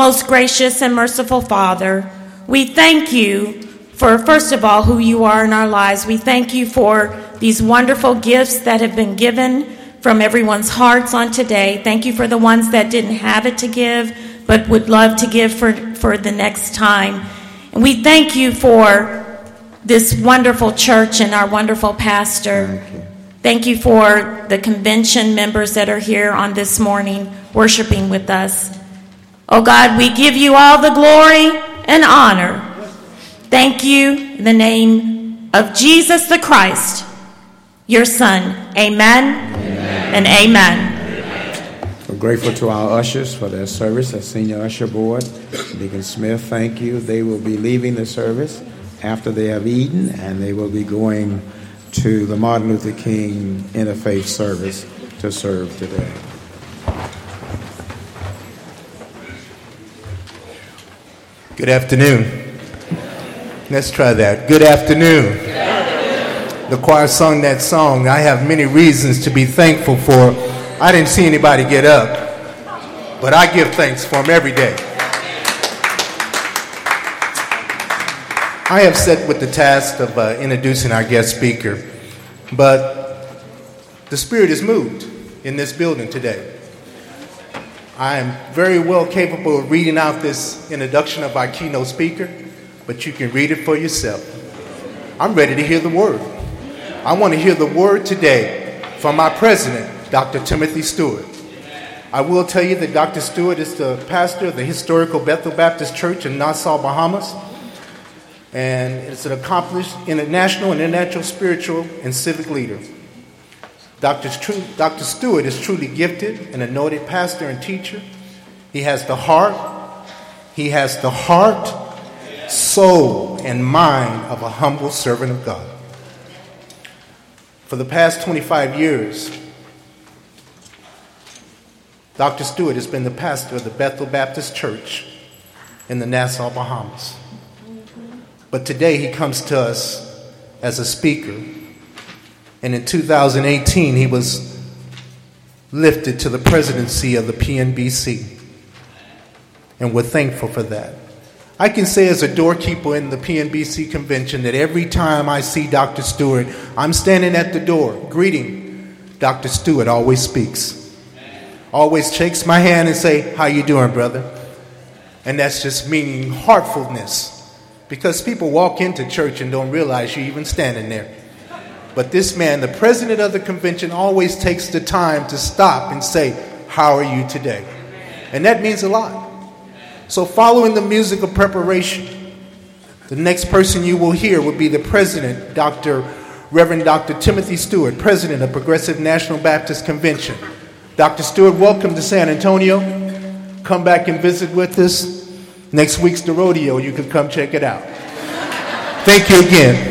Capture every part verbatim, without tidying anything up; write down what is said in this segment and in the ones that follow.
most gracious and merciful Father, we thank you for, first of all, who you are in our lives. We thank you for these wonderful gifts that have been given from everyone's hearts on today. Thank you for the ones that didn't have it to give, but would love to give for, for the next time. And we thank you for this wonderful church and our wonderful pastor. Thank you. Thank you for the convention members that are here on this morning worshiping with us. Oh God, we give you all the glory and honor. Thank you in the name of Jesus the Christ, your Son. Amen, amen. And amen. Amen. We're grateful to our ushers for their service, our senior usher board. Deacon Smith, thank you. They will be leaving the service after they have eaten, and they will be going to the Martin Luther King Interfaith service to serve today. Good afternoon. Let's try that. Good afternoon. Good afternoon. The choir sung that song. I have many reasons to be thankful for. I didn't see anybody get up, but I give thanks for them every day. I have set with the task of uh, introducing our guest speaker, but the Spirit is moved in this building today. I am very well capable of reading out this introduction of our keynote speaker, but you can read it for yourself. I'm ready to hear the word. I want to hear the word today from our president, Doctor Timothy Stewart. I will tell you that Doctor Stewart is the pastor of the historical Bethel Baptist Church in Nassau, Bahamas, and it's an accomplished international and international spiritual and civic leader. Doctor Doctor Stewart is truly gifted, an anointed pastor and teacher. He has the heart, he has the heart, soul, and mind of a humble servant of God. For the past twenty-five years, Doctor Stewart has been the pastor of the Bethel Baptist Church in the Nassau, Bahamas. But today he comes to us as a speaker. And in two thousand eighteen, he was lifted to the presidency of the P N B C. And we're thankful for that. I can say as a doorkeeper in the P N B C convention that every time I see Doctor Stewart, I'm standing at the door greeting. Doctor Stewart always speaks. Always shakes my hand and say, "How you doing, brother?" And that's just meaning heartfulness. Because people walk into church and don't realize you're even standing there. But this man, the president of the convention, always takes the time to stop and say, "How are you today?" And that means a lot. So following the music of preparation, the next person you will hear will be the president, Doctor Reverend Doctor Timothy Stewart, president of Progressive National Baptist Convention. Doctor Stewart, welcome to San Antonio. Come back and visit with us. Next week's the rodeo. You can come check it out. Thank you again.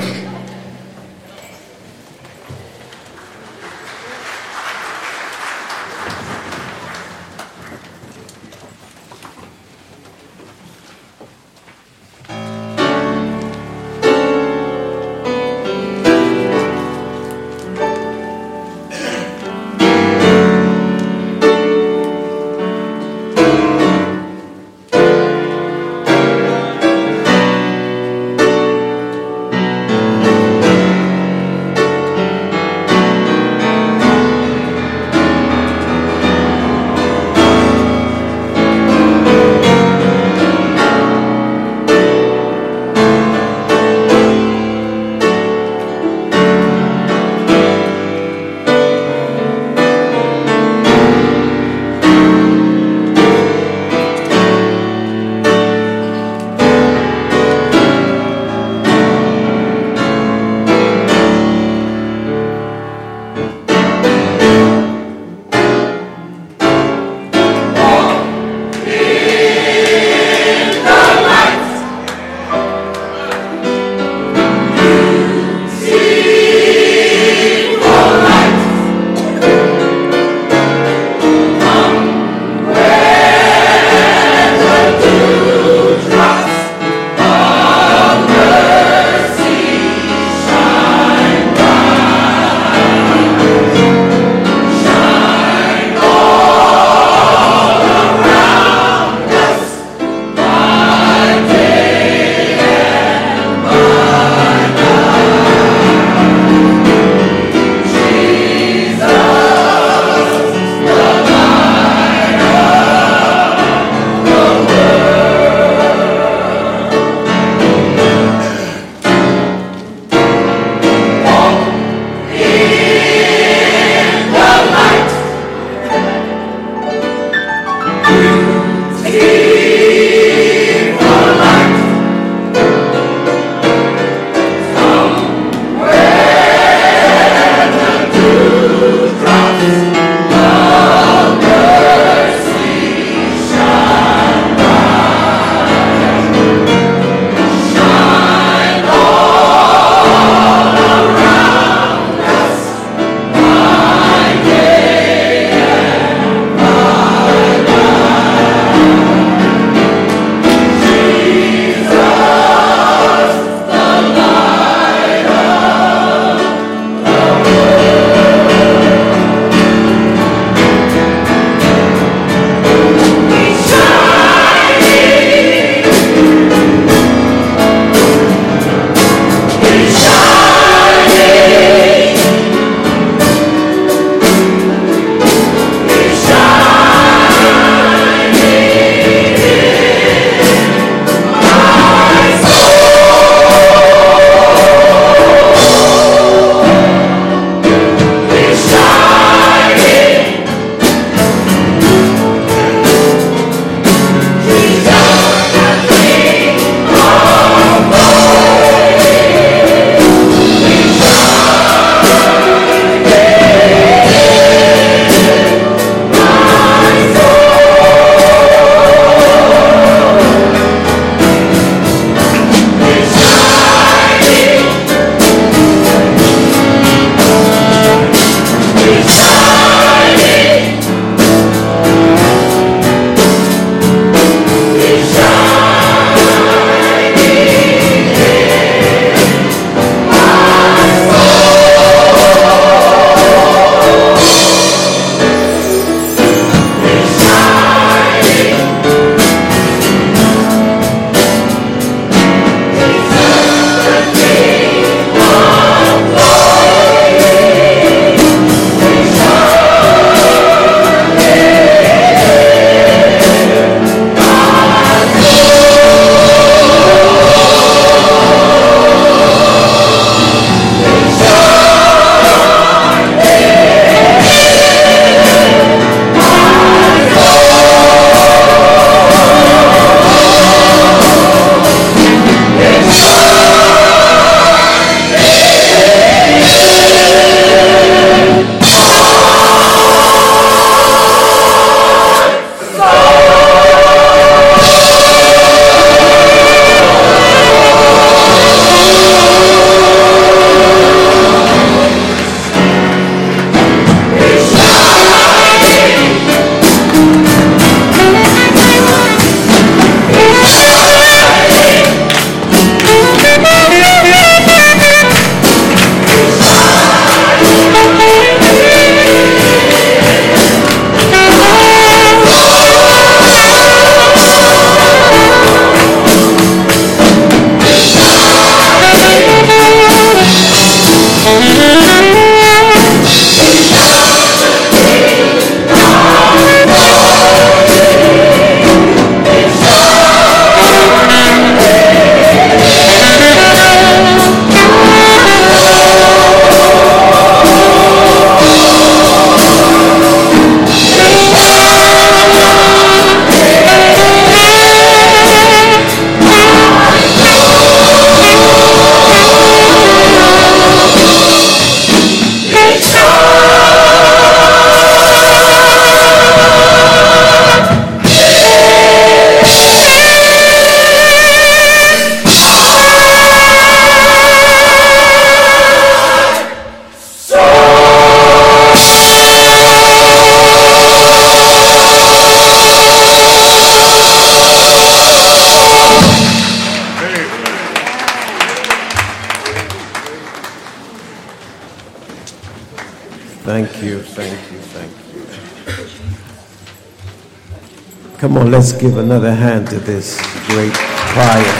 Come on, let's give another hand to this great choir.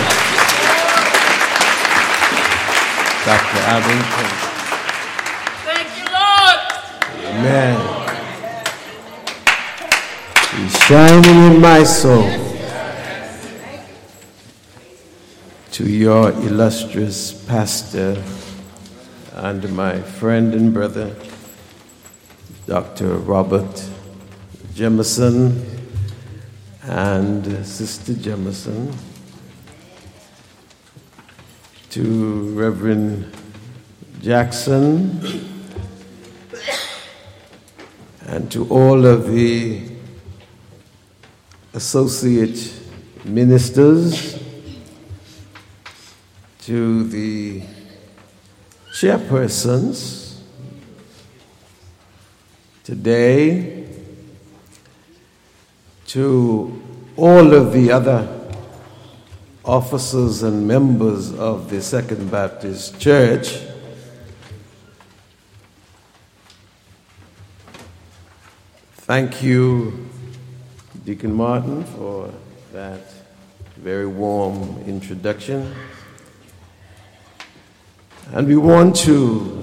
Doctor Abington. Thank you, Lord. Amen. He's shining in my soul. To your illustrious pastor and my friend and brother, Doctor Robert Jemison and Sister Jemison, to Reverend Jackson, and to all of the associate ministers, to the chairpersons today, to all of the other officers and members of the Second Baptist Church, thank you, Deacon Martin, for that very warm introduction. And we want to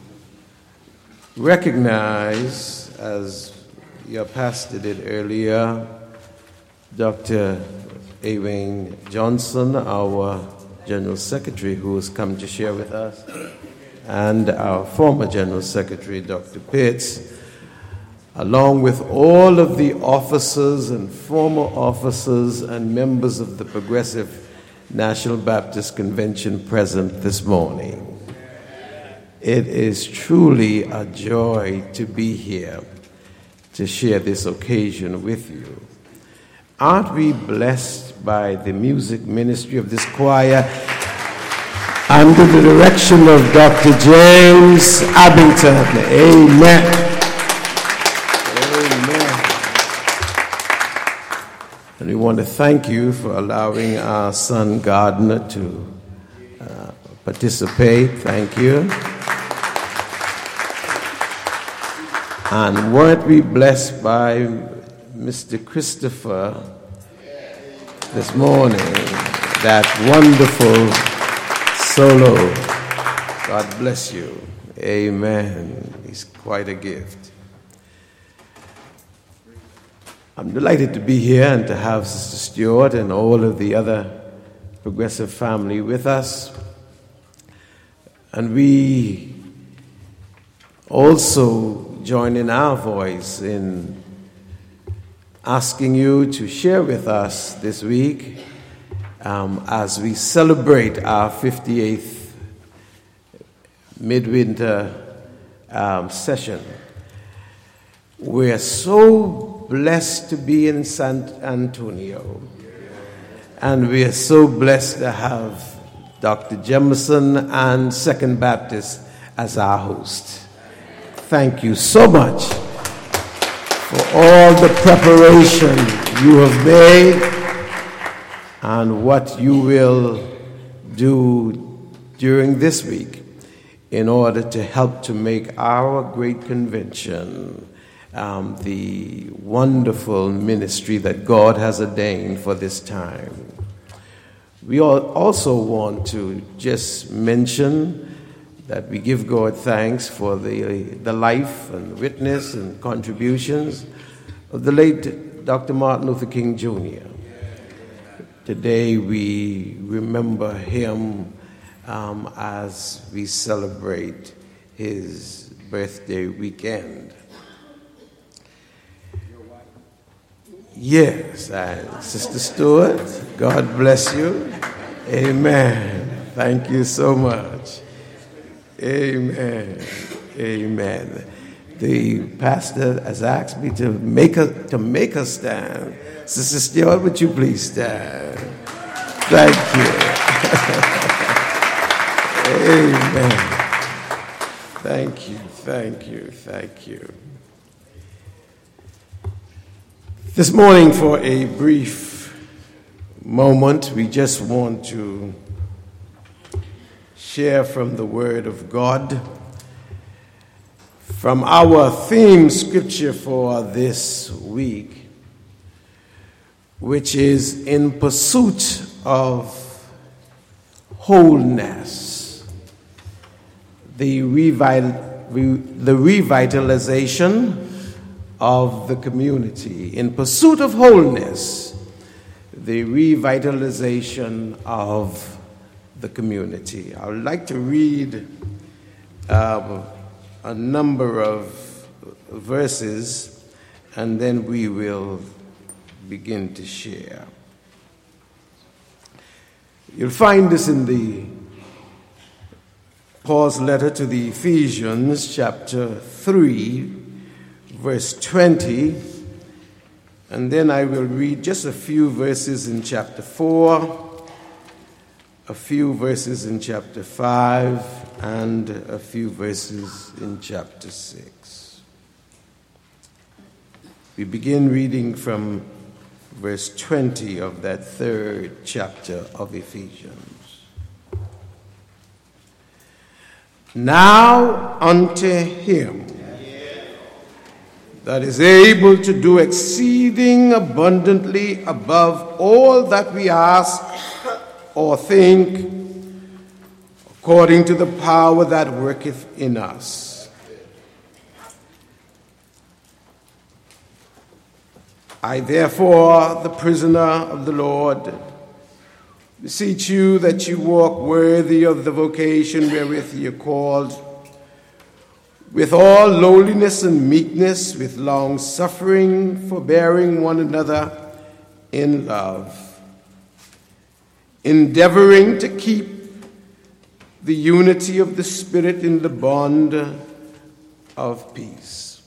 recognize, as your pastor did earlier, Doctor Ewing Johnson, our General Secretary, who has come to share with us, and our former General Secretary, Doctor Pitts, along with all of the officers and former officers and members of the Progressive National Baptist Convention present this morning. It is truly a joy to be here to share this occasion with you. Aren't we blessed by the music ministry of this choir under the direction of Doctor James Abington? Amen. Amen. And we want to thank you for allowing our son Gardner to uh, participate. Thank you. And weren't we blessed by Mister Christopher this morning, that wonderful solo. God bless you. Amen. He's quite a gift. I'm delighted to be here and to have Sister Stewart and all of the other Progressive family with us. And we also join in our voice in asking you to share with us this week um, as we celebrate our fifty-eighth midwinter um, session. We're so blessed to be in San Antonio, and we are so blessed to have Doctor Jemison and Second Baptist as our host. Thank you so much for all the preparation you have made and what you will do during this week in order to help to make our great convention um, the wonderful ministry that God has ordained for this time. We all also want to just mention that we give God thanks for the, the life and witness and contributions of the late Doctor Martin Luther King Junior Today we remember him um, as we celebrate his birthday weekend. Yes, and Sister Stewart, God bless you. Amen. Thank you so much. Amen. Amen. The pastor has asked me to make a to make a stand. Sister Stewart, would you please stand? Thank you. Amen. Thank you. Thank you. Thank you. This morning, for a brief moment, we just want to share from the Word of God, from our theme scripture for this week, which is in pursuit of wholeness, the, revi- re- the revitalization of the community. In pursuit of wholeness, the revitalization of the community. I would like to read uh, a number of verses, and then we will begin to share. You'll find this in the Paul's letter to the Ephesians, chapter three, verse twenty, and then I will read just a few verses in chapter four, a few verses in chapter five, and a few verses in chapter six. We begin reading from verse twenty of that third chapter of Ephesians. Now unto him that is able to do exceeding abundantly above all that we ask or think, according to the power that worketh in us. I therefore, the prisoner of the Lord, beseech you that you walk worthy of the vocation wherewith ye are called, with all lowliness and meekness, with long suffering, forbearing one another in love, endeavoring to keep the unity of the Spirit in the bond of peace.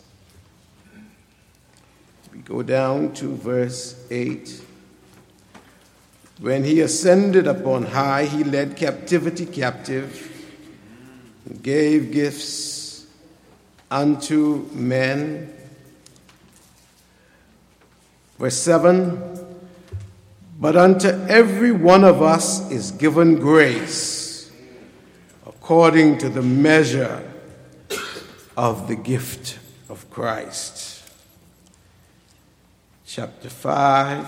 We go down to verse eight. When he ascended upon high, he led captivity captive, and gave gifts unto men. Verse seven, but unto every one of us is given grace according to the measure of the gift of Christ. Chapter five.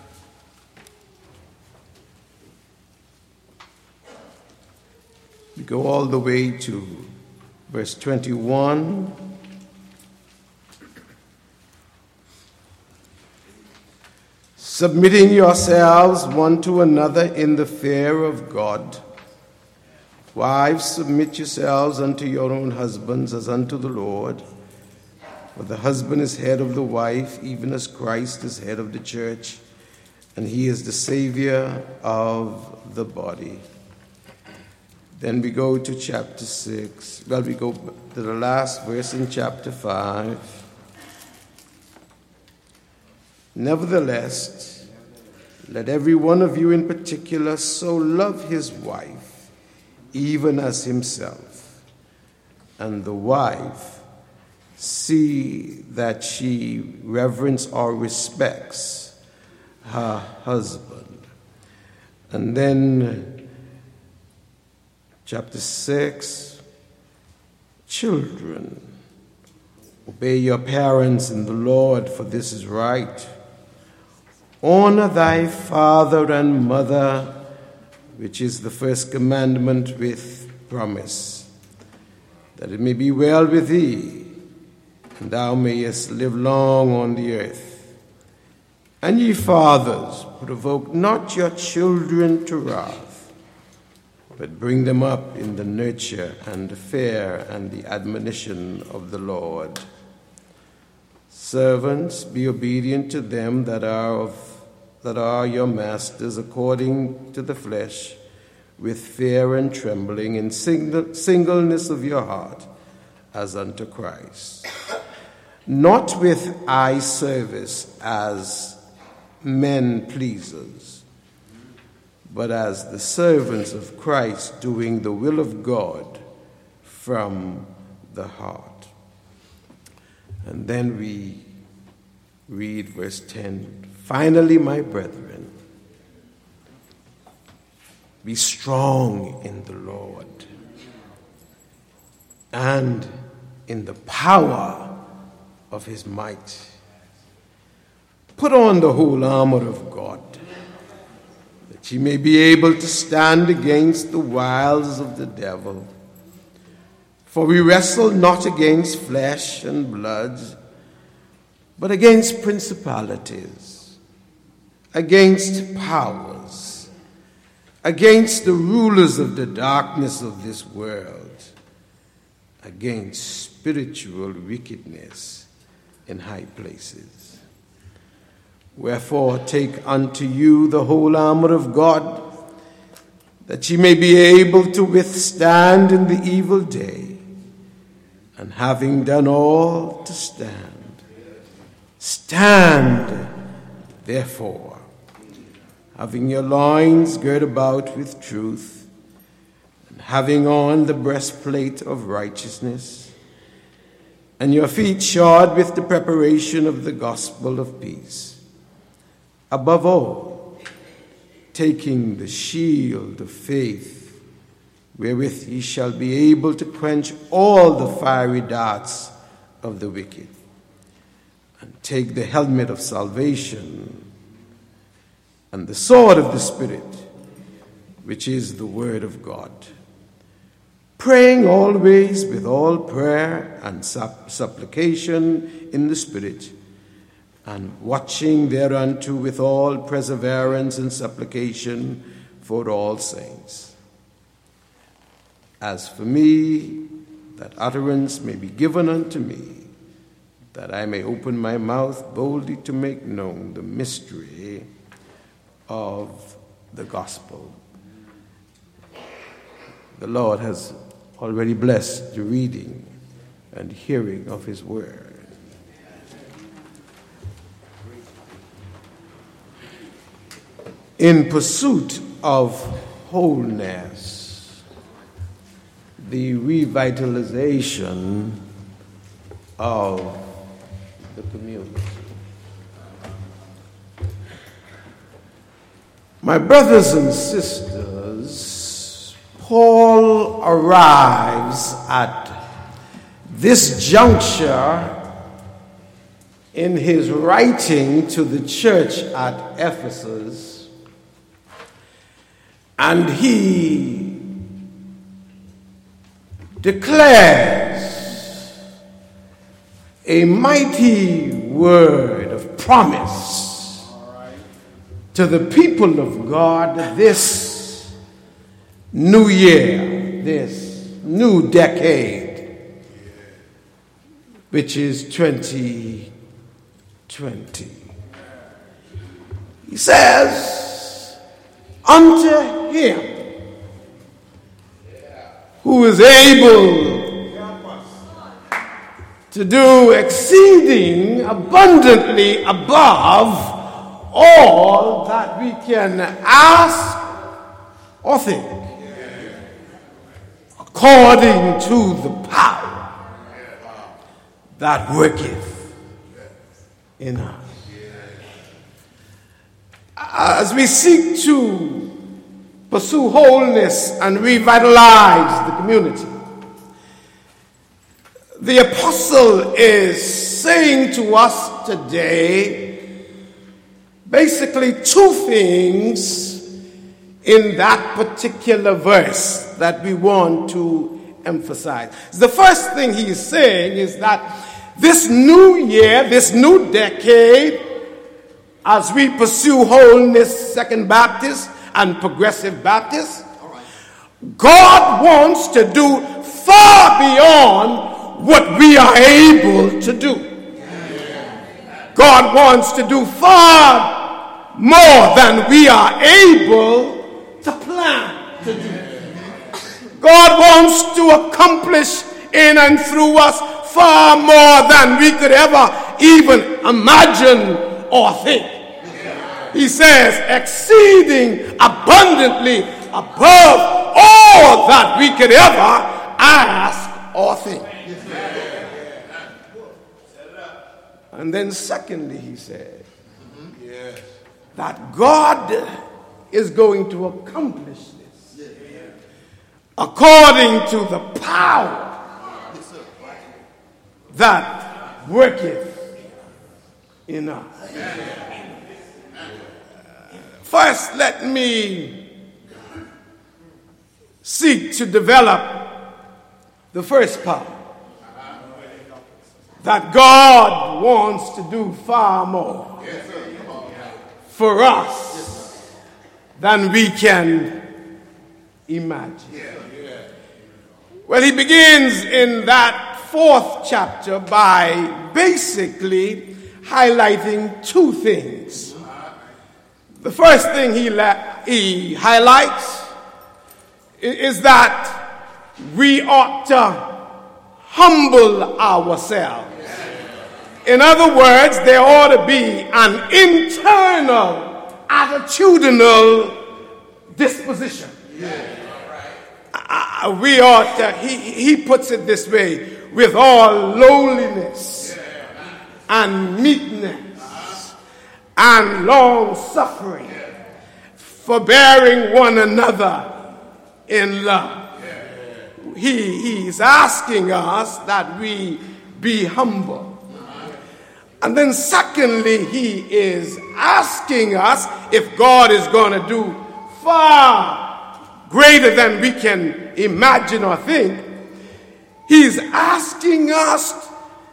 We go all the way to verse twenty-one. Submitting yourselves one to another in the fear of God. Wives, submit yourselves unto your own husbands as unto the Lord. For the husband is head of the wife, even as Christ is head of the church, and he is the Savior of the body. Then we go to chapter six. Well, we go to the last verse in chapter five. Nevertheless, let every one of you in particular so love his wife, even as himself, and the wife see that she reverence or respects her husband. And then chapter six, children, obey your parents in the Lord, for this is right. Honor thy father and mother, which is the first commandment with promise, that it may be well with thee, and thou mayest live long on the earth. And ye fathers, provoke not your children to wrath, but bring them up in the nurture and the fear and the admonition of the Lord. Servants, be obedient to them that are of that are your masters according to the flesh, with fear and trembling, in single, singleness of your heart, as unto Christ. Not with eye service as men pleasers, but as the servants of Christ, doing the will of God from the heart. And then we read verse ten. Finally, my brethren, be strong in the Lord and in the power of his might. Put on the whole armor of God, that ye may be able to stand against the wiles of the devil. For we wrestle not against flesh and blood, but against principalities, against powers, against the rulers of the darkness of this world, against spiritual wickedness in high places. Wherefore take unto you the whole armor of God, that ye may be able to withstand in the evil day, and having done all to stand. Stand, therefore, having your loins girt about with truth, and having on the breastplate of righteousness, and your feet shod with the preparation of the gospel of peace. Above all, taking the shield of faith, wherewith ye shall be able to quench all the fiery darts of the wicked, and take the helmet of salvation, and the sword of the Spirit, which is the word of God, praying always with all prayer and supp- supplication in the Spirit, and watching thereunto with all perseverance and supplication for all saints. As for me, that utterance may be given unto me, that I may open my mouth boldly to make known the mystery of the gospel. The Lord has already blessed the reading and hearing of his word. In pursuit of wholeness, the revitalization of the community. My brothers and sisters, Paul arrives at this juncture in his writing to the church at Ephesus, and he declares a mighty word of promise to the people of God this new year, this new decade, which is twenty twenty. He says, unto him who is able to do exceeding abundantly above all that we can ask or think, according to the power that worketh in us. As we seek to pursue wholeness and revitalize the community, the apostle is saying to us today basically two things in that particular verse that we want to emphasize. The first thing he is saying is that this new year, this new decade, as we pursue wholeness, Second Baptist and Progressive Baptist, God wants to do far beyond what we are able to do. God wants to do far more than we are able to plan to do. God wants to accomplish in and through us far more than we could ever even imagine or think. He says, exceeding abundantly above all that we could ever ask or think. And then secondly, he said, that God is going to accomplish this according to the power that worketh in us. first, let me seek to develop the first part. That God wants to do far more for us than we can imagine. Well, he begins in that fourth chapter by basically highlighting two things. The first thing he, la- he highlights is that we ought to humble ourselves. In other words, there ought to be an internal, attitudinal disposition. Uh, we ought to, he, he puts it this way, with all lowliness and meekness and long suffering, forbearing one another in love. He, he's asking us that we be humble. And then secondly, he is asking us, if God is going to do far greater than we can imagine or think, he's asking us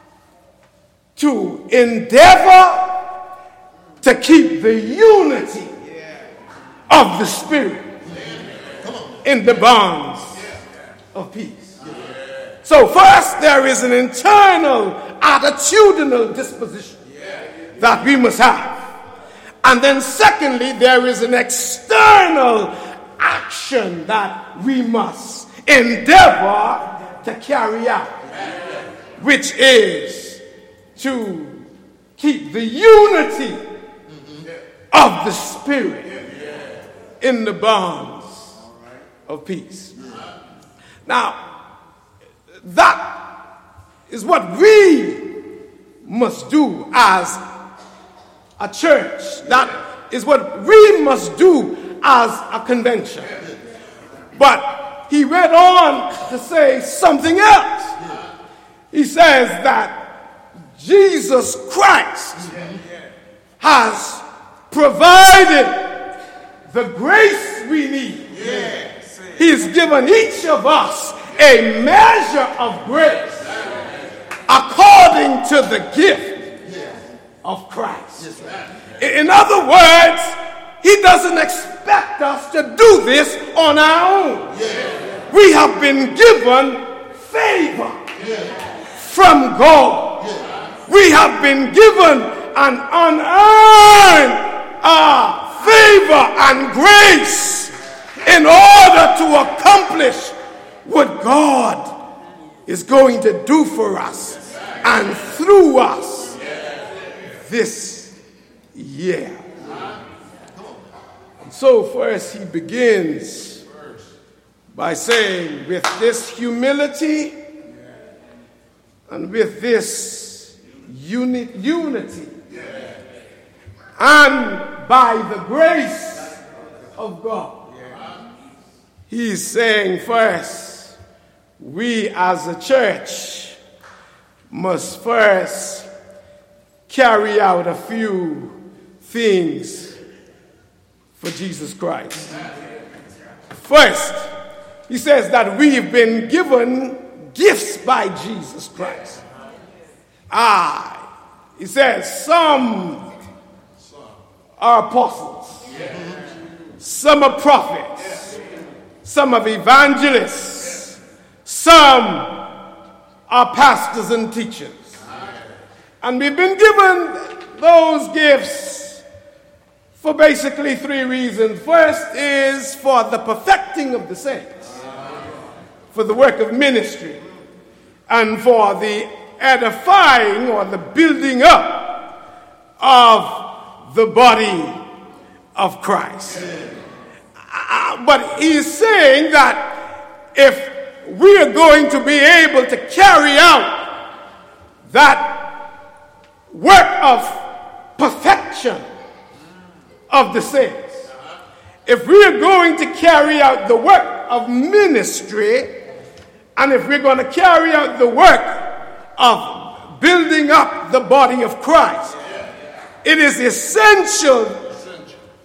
to endeavor to keep the unity of the Spirit in the bonds of peace. So first, there is an internal attitudinal disposition that we must have. And then secondly, there is an external action that we must endeavor to carry out, which is to keep the unity of the Spirit in the bonds of peace. Now, that is what we must do as a church. That is what we must do as a convention. But he went on to say something else. He says that Jesus Christ has provided the grace we need. He's given each of us a measure of grace according to the gift of Christ. In other words, he doesn't expect us to do this on our own. We have been given favor from God. We have been given an unearned uh, favor and grace in order to accomplish what God is going to do for us and through us this year. So first he begins by saying, with this humility and with this uni- unity and by the grace of God, he's saying first, we as a church must first carry out a few things for Jesus Christ. First, he says that we've been given gifts by Jesus Christ. Ah, he says some are apostles, some are prophets, some are evangelists, some are pastors and teachers. And we've been given those gifts for basically three reasons. First is for the perfecting of the saints, for the work of ministry, and for the edifying or the building up of the body of Christ. Uh, but he's saying that if we are going to be able to carry out that work of perfection of the saints, if we are going to carry out the work of ministry, and if we're going to carry out the work of building up the body of Christ, it is essential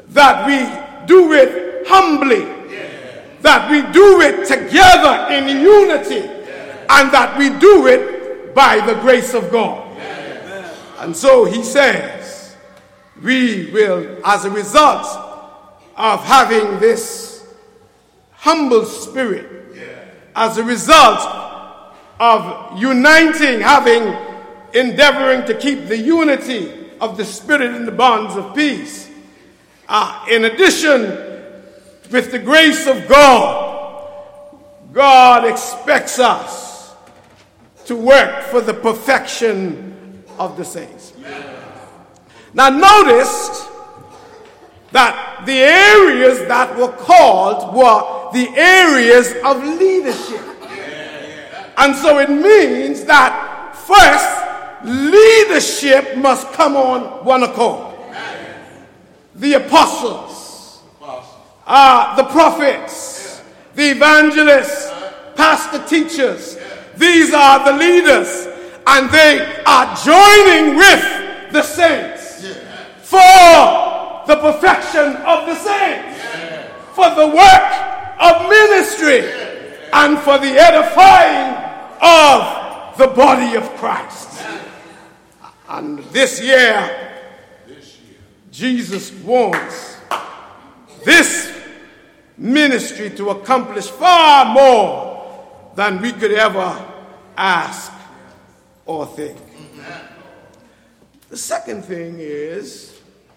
that we do it humbly, that we do it together in unity, and that we do it by the grace of God. And so he says, we will, as a result of having this humble spirit, as a result of uniting, having, endeavoring to keep the unity of the Spirit in the bonds of peace, uh, in addition, with the grace of God, God expects us to work for the perfection of the saints. Now notice that the areas that were called were the areas of leadership. And so it means that first, leadership must come on one accord. The apostles, uh, the prophets, the evangelists, pastor teachers, these are the leaders, and they are joining with the saints for the perfection of the saints, for the work of ministry, and for the edifying of the body of Christ. And this year, Jesus wants this ministry to accomplish far more than we could ever ask or think. The second thing is,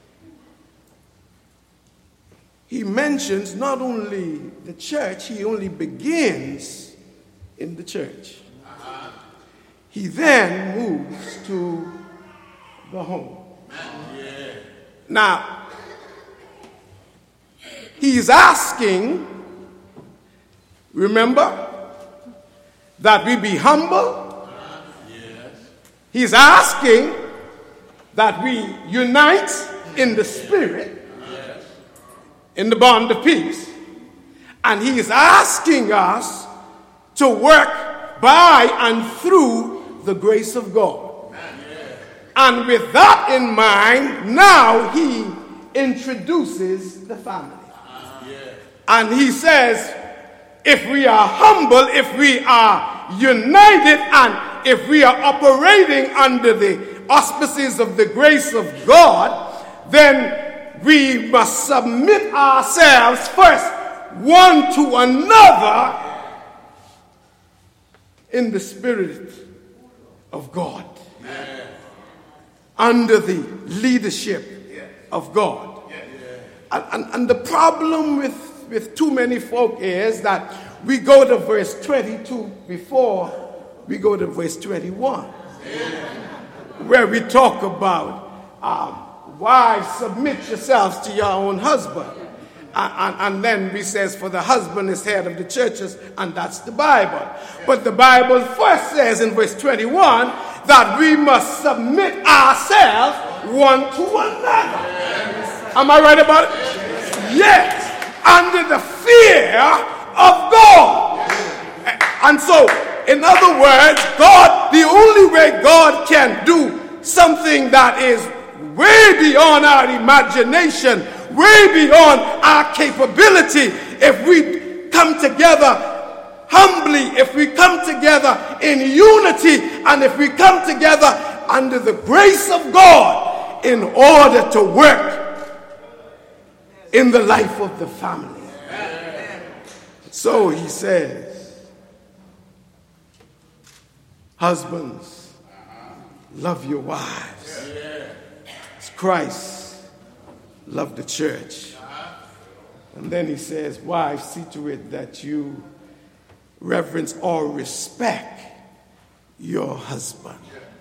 he mentions not only the church, he only begins in the church. He then moves to the home. Now, he's asking, remember, that we be humble. He's asking that we unite in the Spirit, in the bond of peace. And he is asking us to work by and through the grace of God. And with that in mind, now he introduces the family. And he says, if we are humble, if we are united, and if we are operating under the auspices of the grace of God, then we must submit ourselves first one to another in the Spirit of God, Amen. Under the leadership of God. And, and, and the problem with, with too many folk is that we go to verse twenty-two before we go to verse twenty-one, where we talk about um, wives, submit yourselves to your own husband. And, and, and then we says, for the husband is head of the churches, and that's the Bible. But the Bible first says in verse twenty-one that we must submit ourselves one to another. Am I right about it? Yes, under the fear of God. And so, in other words, God, the only way God can do something that is way beyond our imagination, way beyond our capability, if we come together humbly, if we come together in unity, and if we come together under the grace of God in order to work in the life of the family. So he says, husbands, love your wives as Christ loved the church. And then he says, wives, see to it that you reverence or respect your husband.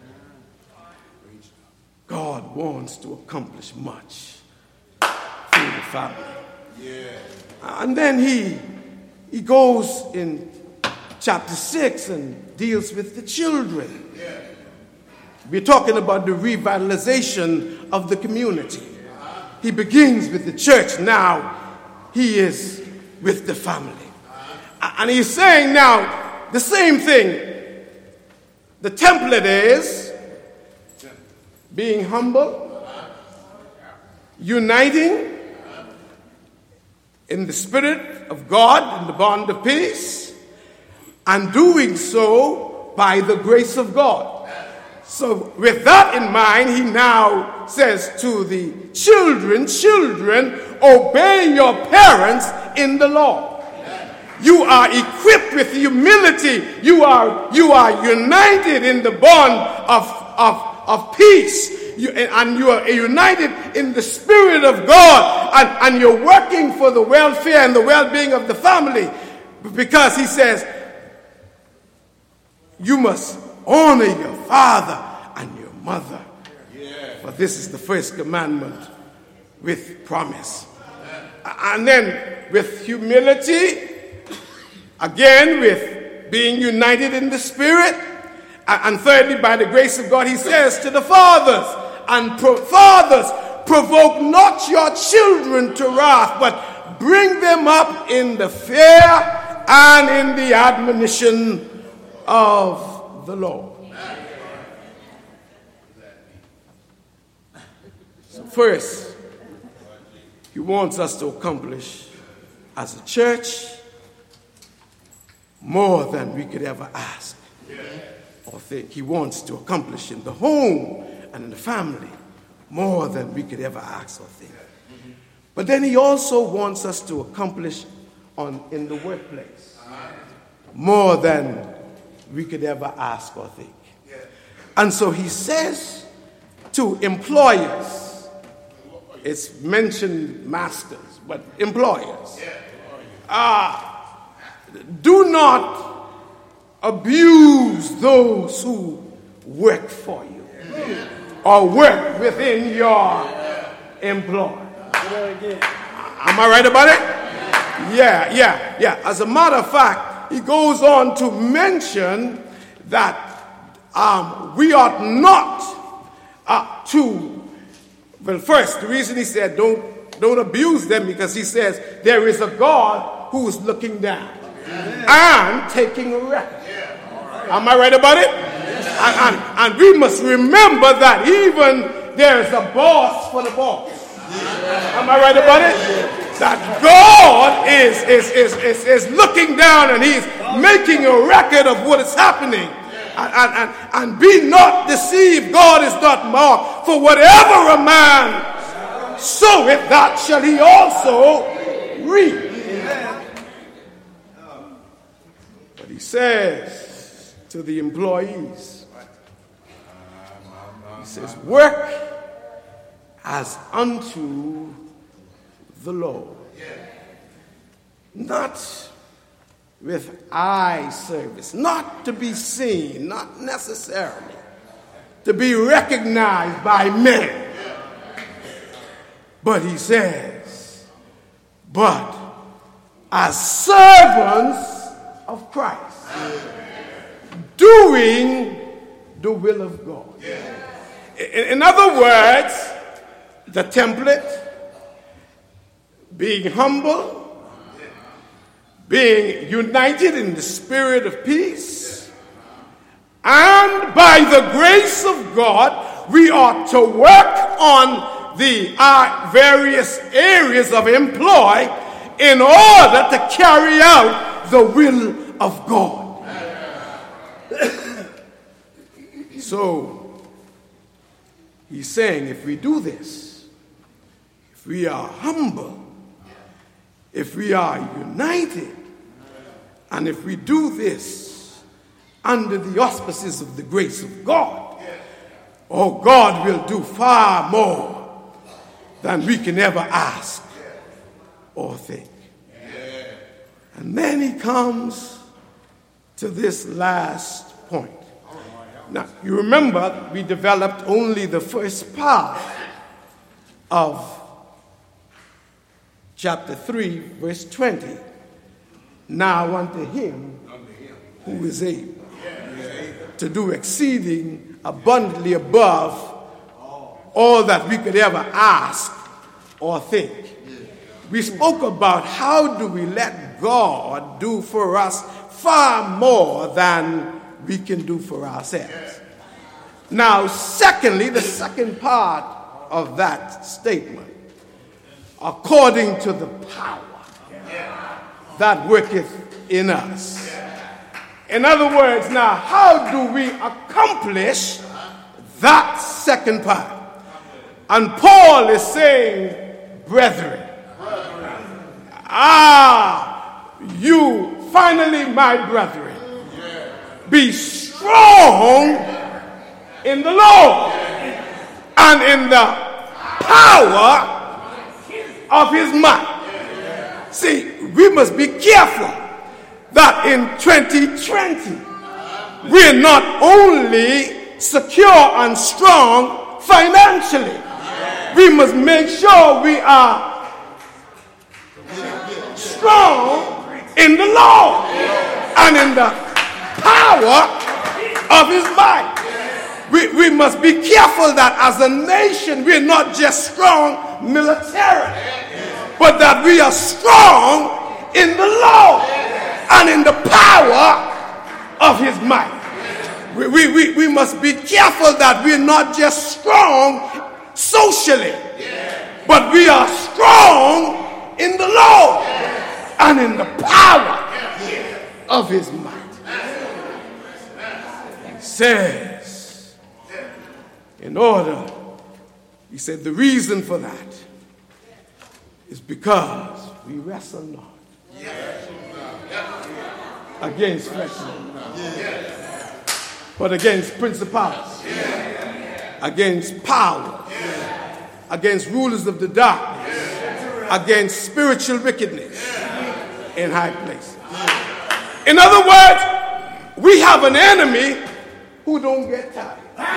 God wants to accomplish much through the family. And then he he goes in chapter six and deals with the children. We're talking about the revitalization of the community. He begins with the church. Now he is with the family. And he's saying now the same thing. The template is being humble, uniting, in the Spirit of God, in the bond of peace, and doing so by the grace of God. So with that in mind, he now says to the children, children, obey your parents in the Lord. You are equipped with humility. You are, you are united in the bond of, of, of peace. You, and you are united in the Spirit of God. And, and you're working for the welfare and the well-being of the family. Because he says, you must honor your father and your mother. For this is the first commandment with promise. And then with humility, again, with being united in the Spirit. And thirdly, by the grace of God, he says to the fathers, and pro- fathers, provoke not your children to wrath, but bring them up in the fear and in the admonition of the Lord. So first, he wants us to accomplish as a church more than we could ever ask or think. He wants to accomplish in the home and in the family more than we could ever ask or think. But then he also wants us to accomplish on in the workplace more than we could ever ask or think. And so he says to employers, it's mentioned masters, but employers, uh, do not abuse those who work for you or work within your employ. Am I right about it? Yeah, yeah, yeah. As a matter of fact, he goes on to mention that um, we ought not uh, to, well, first, the reason he said don't, don't abuse them, because he says there is a God who is looking down and taking a record. Am I right about it? And, and, and we must remember that even there is a boss for the boss. Am I right about it? That God is, is, is, is, is looking down and he's making a record of what is happening. And, and, and, and be not deceived. God is not mocked. For whatever a man soweth, that shall he also reap. But he says to the employees, he says, work as unto the Lord, not with eye service, not to be seen, not necessarily to be recognized by men. But he says, but as servants of Christ, doing the will of God. In, in other words, the template, being humble, being united in the spirit of peace, and by the grace of God, we ought to work on the uh, various areas of employ in order to carry out the will of God. So, he's saying if we do this, if we are humble, if we are united, and if we do this under the auspices of the grace of God, oh, God will do far more than we can ever ask or think. And then he comes to this last point. Now, you remember we developed only the first part of chapter three, verse twenty. Now unto him who is able to do exceeding abundantly above all that we could ever ask or think. We spoke about how do we let God do for us far more than we can do for ourselves. Now, secondly, the second part of that statement, according to the power that worketh in us. In other words, now, how do we accomplish that second part? And Paul is saying, brethren, ah, you finally, my brethren, be strong in the Lord and in the power of his might. See, we must be careful that in twenty twenty, we're not only secure and strong financially, we must make sure we are strong in the Lord and in the power of his might. We, we must be careful that as a nation, we're not just strong militarily, but that we are strong in the Lord and in the power of his might. We, we, we, we must be careful that we're not just strong socially, but we are strong in the Lord and in the power of his might. He says, in order, he said, the reason for that is because we wrestle not against flesh and blood, but against principalities, against powers, against rulers of the darkness, against spiritual wickedness in high places. In other words, we have an enemy who don't get tired.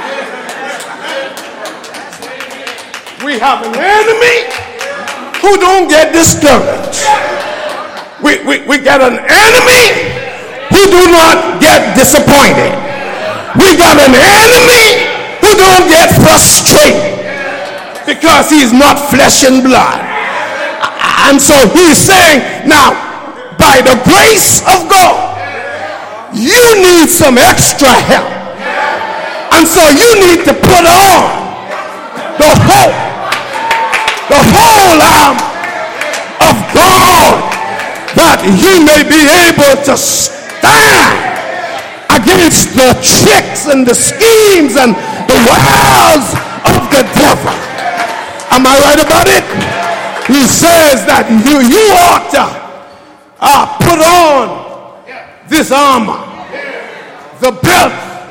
We have an enemy who don't get discouraged. We, we, we got an enemy who do not get disappointed. We got an enemy who don't get frustrated because he's not flesh and blood. And so he's saying, now, by the grace of God, you need some extra help. And so you need to put on the whole, the whole arm of God, that you may be able to stand against the tricks and the schemes and the wiles of the devil. Am I right about it? He says that you, you ought to uh, put on this armor, the belt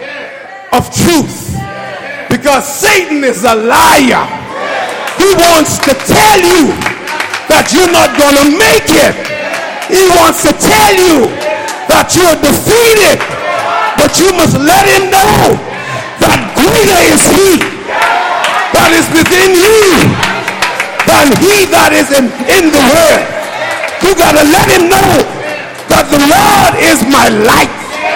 of truth, because Satan is a liar. He wants to tell you that you're not going to make it. He wants to tell you that you're defeated, but you must let him know that greater is he that is within you than he that is in, in the world. You got to let him know that the Lord is my light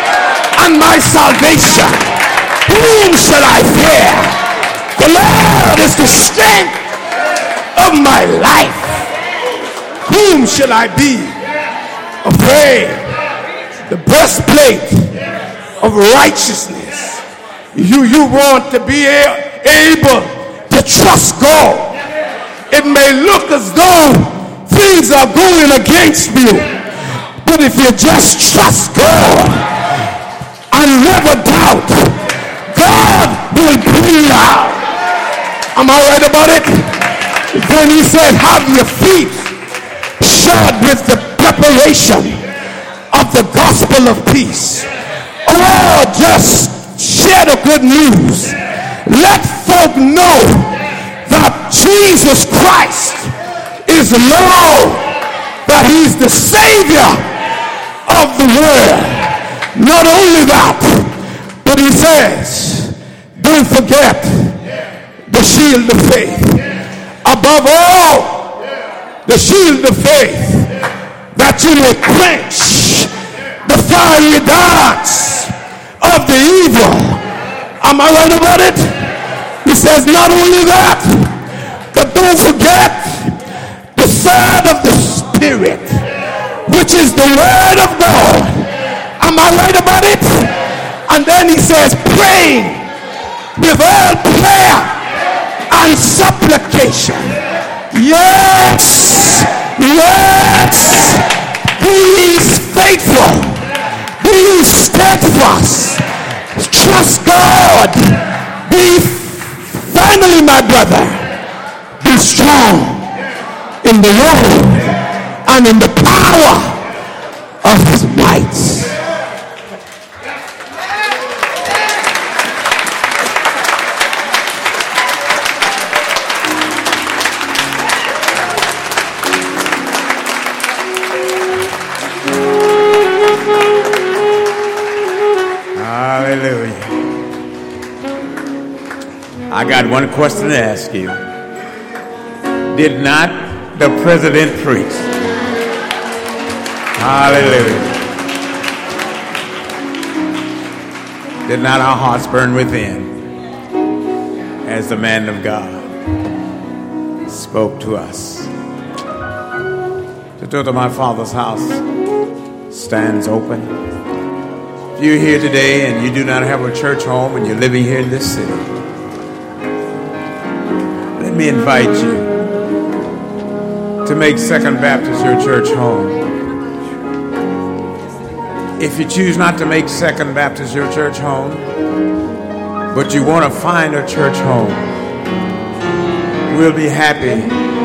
and my salvation. Whom shall I fear? The Lord is the strength of my life. Whom shall I be afraid? The breastplate of righteousness. You, you want to be able to trust God. It may look as though things are going against you, but if you just trust God and never doubt, God will bring you out. Am I right about it? Then he said, have your feet shod with the preparation of the gospel of peace. Oh, just share the good news. Let folk know that Jesus Christ is Lord, that he's the Savior of the world. Not only that, but he says, don't forget the shield of faith. Above all, the shield of faith, that you may quench the fiery darts of the evil. Am I right about it? He says not only that, but don't forget the sword of the Spirit, which is the word of God. Am I right about it? And then he says, praying with all prayer and supplication. Yes, yes, faithful? Be ye steadfast. Trust God. Be finally, my brother, be strong in the Lord and in the power of his might. Hallelujah. I got one question to ask you. Did not the president preach? Hallelujah. Did not our hearts burn within as the man of God spoke to us? The door to my Father's house stands open. If you're here today and you do not have a church home and you're living here in this city, let me invite you to make Second Baptist your church home. If you choose not to make Second Baptist your church home, but you want to find a church home, we'll be happy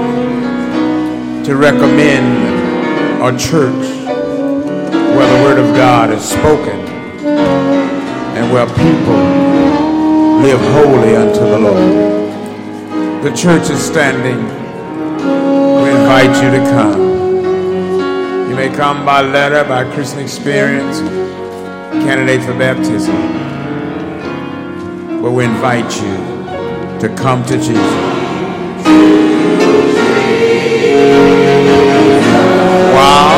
to recommend a church where the Word of God is spoken and where people live holy unto the Lord. The church is standing. We invite you to come. You may come by letter, by Christian experience, candidate for baptism. But we invite you to come to Jesus. Wow.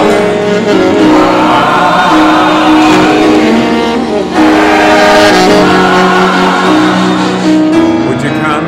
Would you come?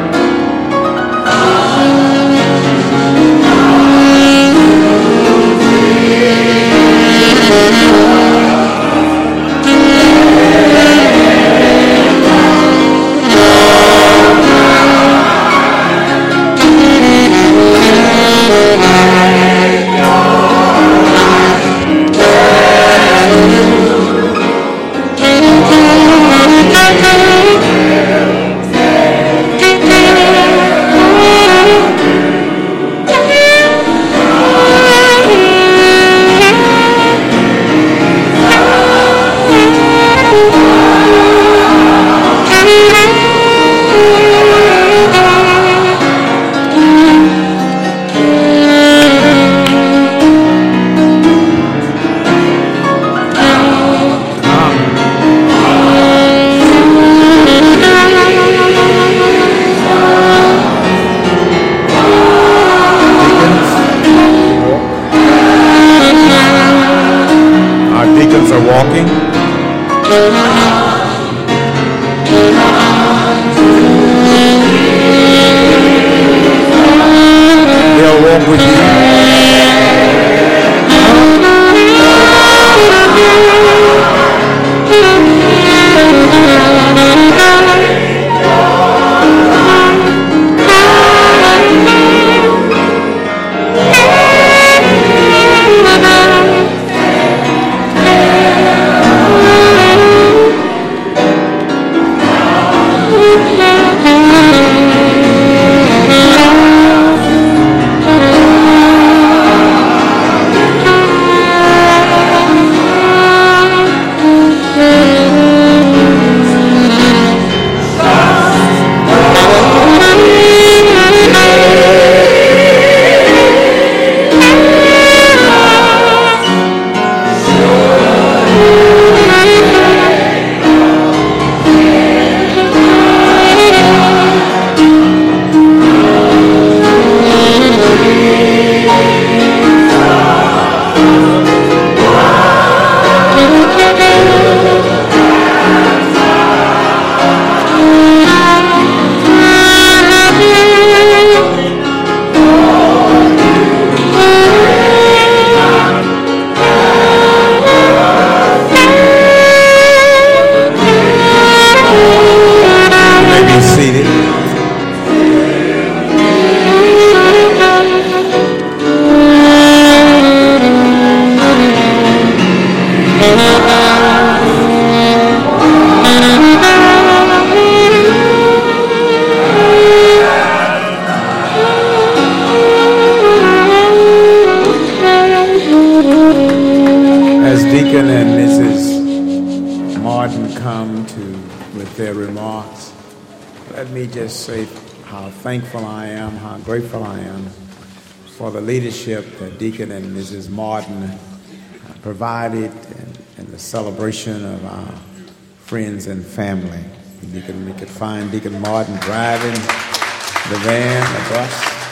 their remarks. Let me just say how thankful I am, how grateful I am for the leadership that Deacon and Missus Martin provided in, in the celebration of our friends and family. Deacon, we could find Deacon Martin driving the van, the bus,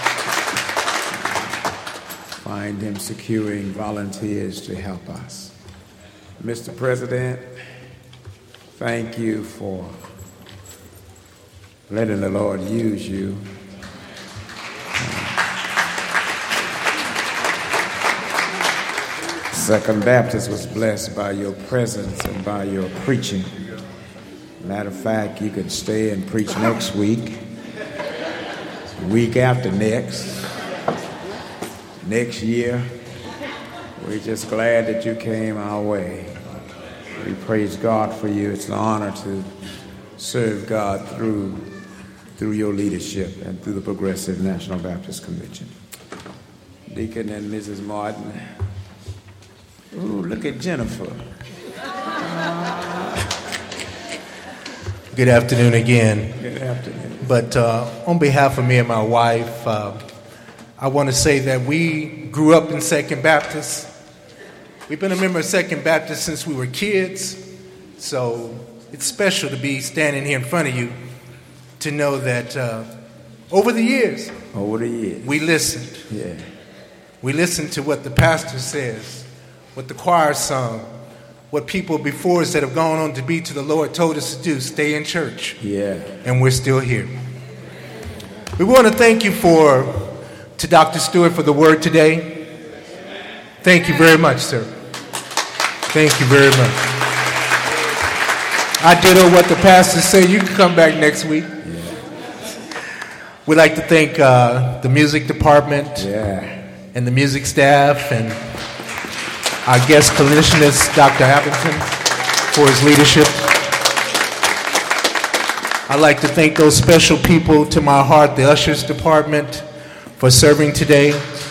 find him securing volunteers to help us. Mister President, thank you for letting the Lord use you. Second Baptist was blessed by your presence and by your preaching. Matter of fact, you could stay and preach next week, week after next, next year. We're just glad that you came our way. We praise God for you. It's an honor to serve God through through your leadership and through the Progressive National Baptist Convention. Deacon and Missus Martin. Ooh, look at Jennifer. Uh, Good afternoon again. Good afternoon. But uh, on behalf of me and my wife, uh, I want to say that we grew up in Second Baptist. We've been a member of Second Baptist since we were kids. So it's special to be standing here in front of you to know that uh, over the years, over the years, we listened. Yeah. We listened to what the pastor says, what the choir sung, what people before us that have gone on to be to the Lord told us to do, stay in church. Yeah. And we're still here. We want to thank you for, to Doctor Stewart for the word today. Thank you very much, sir. Thank you very much. I ditto what the pastor said. You can come back next week. Yeah. We'd like to thank uh, the music department yeah. and the music staff and our guest clinicianist, Doctor Abington, for his leadership. I'd like to thank those special people to my heart, the ushers department, for serving today.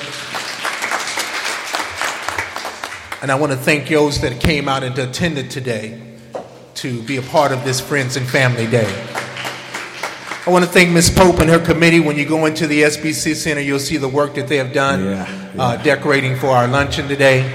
And I want to thank those that came out and attended today to be a part of this Friends and Family Day. I want to thank Miz Pope and her committee. When you go into the S B C Center, you'll see the work that they have done yeah, yeah. Uh, decorating for our luncheon today.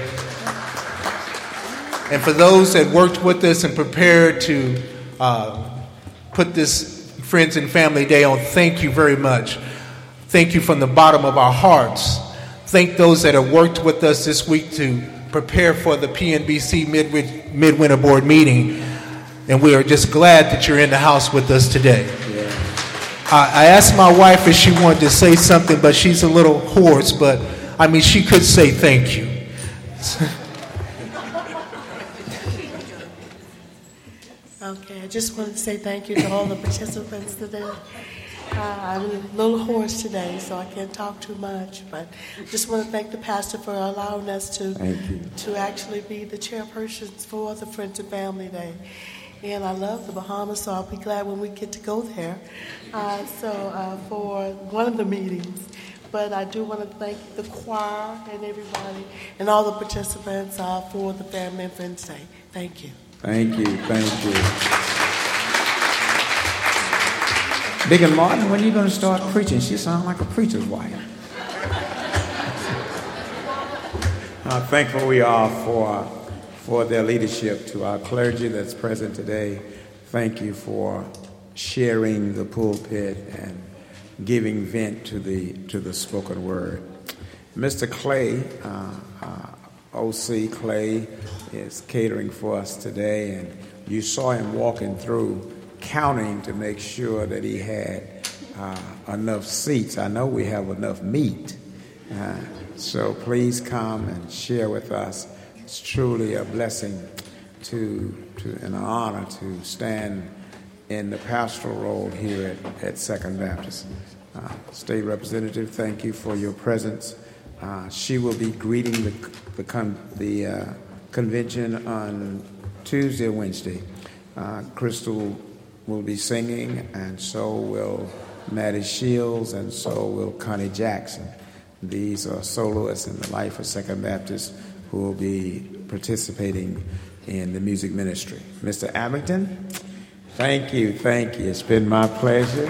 And for those that worked with us and prepared to uh, put this Friends and Family Day on, thank you very much. Thank you from the bottom of our hearts. Thank those that have worked with us this week to prepare for the P N B C Midwinter, Midwinter Board meeting. And we are just glad that you're in the house with us today. Yeah. I, I asked my wife if she wanted to say something, but she's a little hoarse. But, I mean, she could say thank you. Okay, I just wanted to say thank you to all the participants today. Uh, I'm a little hoarse today, so I can't talk too much, but I just want to thank the pastor for allowing us to to actually be the chairpersons for the Friends and Family Day. And I love the Bahamas, so I'll be glad when we get to go there. Uh, so uh, for one of the meetings. But I do want to thank the choir and everybody and all the participants uh, for the Family and Friends Day. Thank you. Thank you, thank you. Deacon Martin, when are you going to start preaching? She sounds like a preacher's wife. How thankful we are for, for their leadership. To our clergy that's present today, thank you for sharing the pulpit and giving vent to the to the spoken word. Mister Clay, uh, uh, O C Clay, is catering for us today, and you saw him walking through, counting to make sure that he had uh, enough seats. I know we have enough meat, uh, so please come and share with us. It's truly a blessing to, to and an honor to stand in the pastoral role here at, at Second Baptist. Uh, State Representative, thank you for your presence. Uh, she will be greeting the the, con- the uh, convention on Tuesday or Wednesday. Uh, Crystal will be singing, and so will Maddie Shields, and so will Connie Jackson. These are soloists in the life of Second Baptist who will be participating in the music ministry. Mister Abington, Thank you, thank you. It's been my pleasure.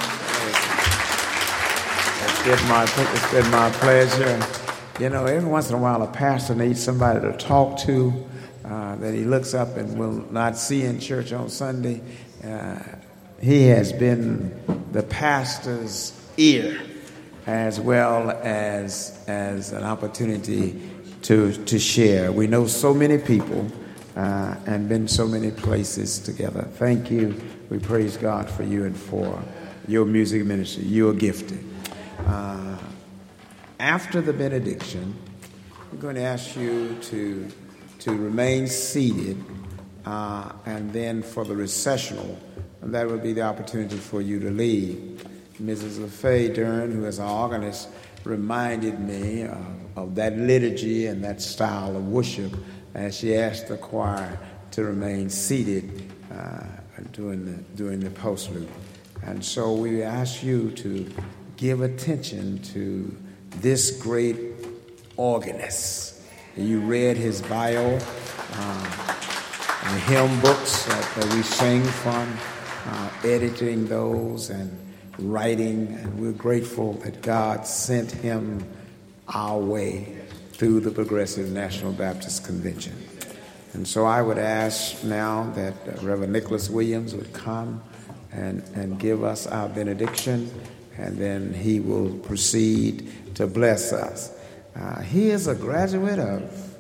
It's been my, it's been my pleasure. You know, every once in a while a pastor needs somebody to talk to uh, that he looks up and will not see in church on Sunday. Uh, he has been the pastor's ear as well as, as an opportunity to, to share. We know so many people Uh, and been so many places together. Thank you. We praise God for you and for your music ministry. You are gifted. Uh, after the benediction, we're going to ask you to to remain seated, uh, and then for the recessional, and that would be the opportunity for you to leave. Missus LaFay Dern, who is our organist, reminded me uh, of that liturgy and that style of worship as she asked the choir to remain seated uh, during the during the postlude. And so we ask you to give attention to this great organist. You read his bio, uh, the hymn books that, that we sing from, uh, editing those and writing, and we're grateful that God sent him our way through the Progressive National Baptist Convention. And so I would ask now that uh, Reverend Nicholas Williams would come and, and give us our benediction, and then he will proceed to bless us. Uh, he is a graduate of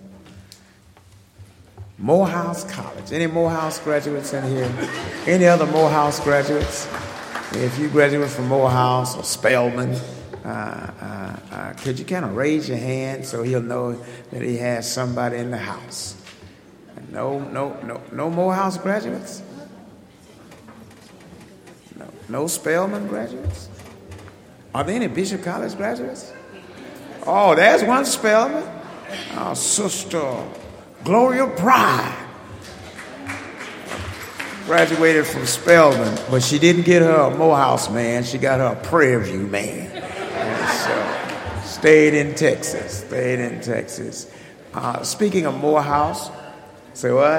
Morehouse College. Any Morehouse graduates in here? Any other Morehouse graduates? If you graduate from Morehouse or Spelman, Uh, uh, uh, could you kind of raise your hand so he'll know that he has somebody in the house? No, no, no, no Morehouse graduates? No, no Spelman graduates? Are there any Bishop College graduates? Oh, there's one Spelman. Oh, Sister Gloria Pride graduated from Spelman, but she didn't get her a Morehouse man. She got her a Prairie View man. So, stayed in Texas, stayed in Texas. Uh, speaking of Morehouse, say what?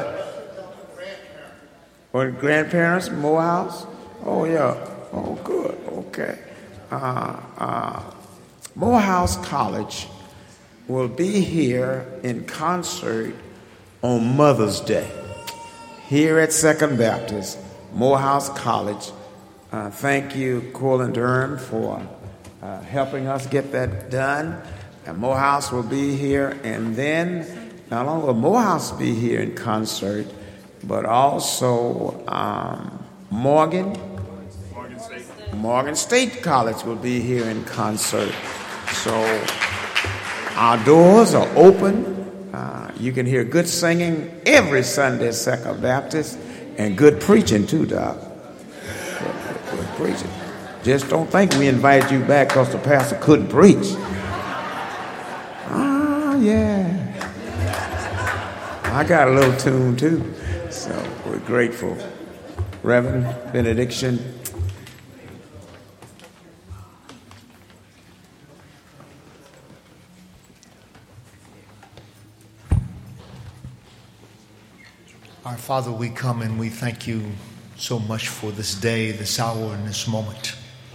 Or grandparents, Morehouse? Oh, yeah. Oh, good. Okay. Uh, uh, Morehouse College will be here in concert on Mother's Day. Here at Second Baptist, Morehouse College. Uh, thank you, Colin Durham, for Uh, helping us get that done. And Morehouse will be here, and then not only will Morehouse be here in concert, but also um, Morgan, Morgan State. Morgan State College will be here in concert. So our doors are open. Uh, you can hear good singing every Sunday at Second Baptist, and good preaching too, Doc. Good, good, good preaching. Just don't think we invited you back because the pastor couldn't preach. Ah, yeah. I got a little tune too, so we're grateful. Reverend, benediction. Our Father, we come and we thank you so much for this day, this hour, and this moment.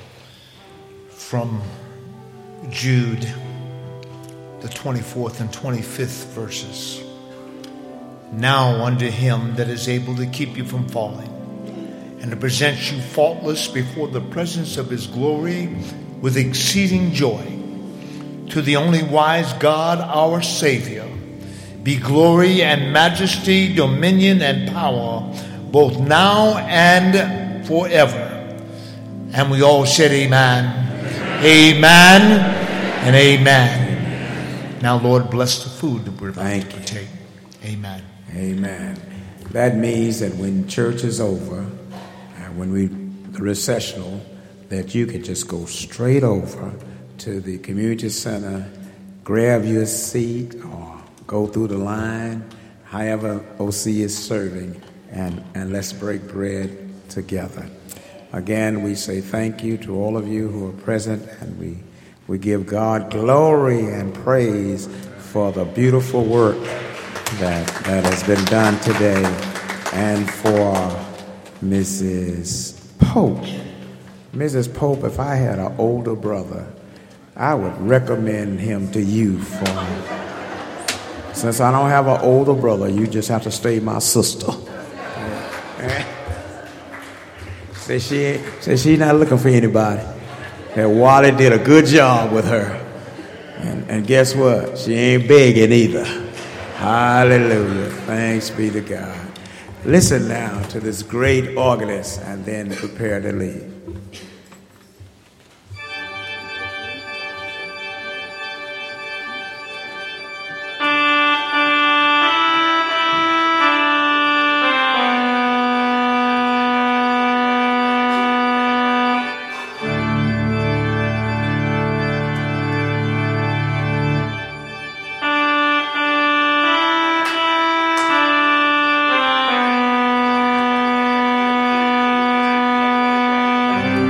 From Jude, the twenty-fourth and twenty-fifth verses. Now unto him that is able to keep you from falling, and to present you faultless before the presence of his glory with exceeding joy, to the only wise God, our Savior, be glory and majesty, dominion and power, both now and forever. And we all said amen. Amen and amen. Now, Lord, bless the food that we're about to take. Amen. Amen. That means that when church is over, uh, when we the recessional, that you can just go straight over to the community center, grab your seat, or go through the line, however O C is serving, and, and let's break bread together. Again, we say thank you to all of you who are present, and we, we give God glory and praise for the beautiful work that, that has been done today, and for Missus Pope. Missus Pope, if I had an older brother, I would recommend him to you for. Since I don't have an older brother, you just have to stay my sister. Say she say she's not looking for anybody. That Wally did a good job with her. And, and guess what? She ain't begging either. Hallelujah. Thanks be to God. Listen now to this great organist and then prepare to leave. Thank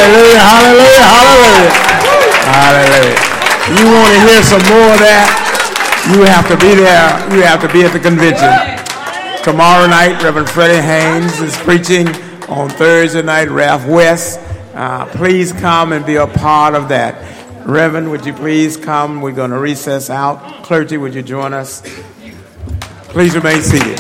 Hallelujah, hallelujah, hallelujah. Hallelujah. You want to hear some more of that? You have to be there. You have to be at the convention. Tomorrow night, Reverend Freddie Haynes is preaching. On Thursday night, Ralph West. Uh, please come and be a part of that. Reverend, would you please come? We're going to recess out. Clergy, would you join us? Please remain seated.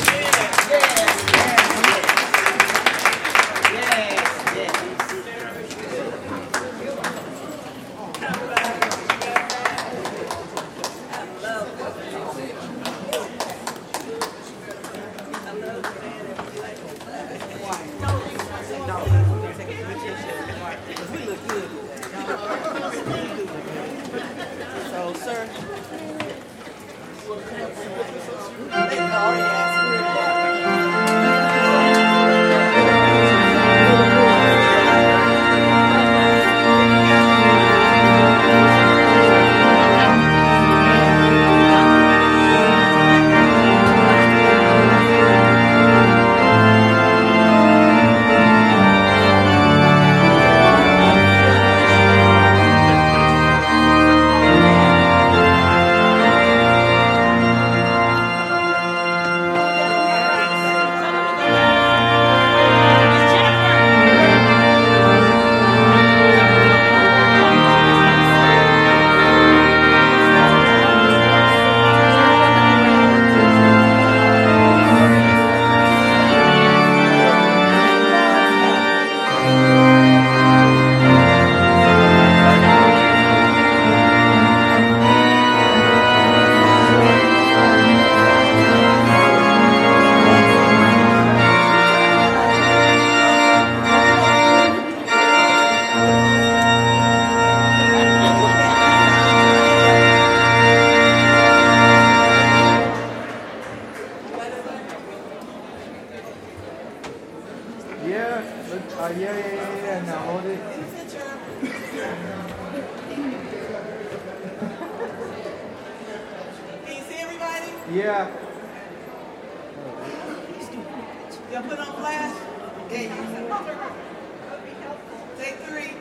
Y'all put on flash? Yeah, you can. Take three.